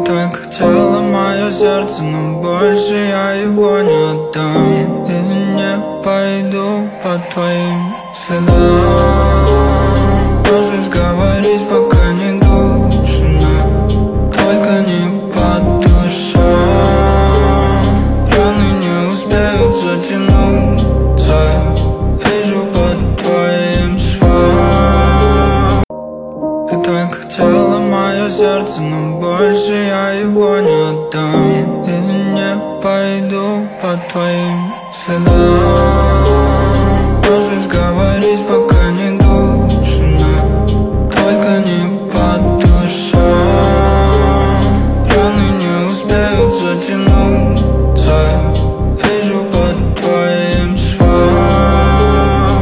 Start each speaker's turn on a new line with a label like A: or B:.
A: так хотела мое сердце, но больше я его не отдам. И не пойду по твоим следам. Можешь говорить, пока не душно, только не по душам. Раны не успеют затянуться, вижу по твоим швам. Ты так хотела мое сердце, но больше я его не отдам. И не пойду по твоим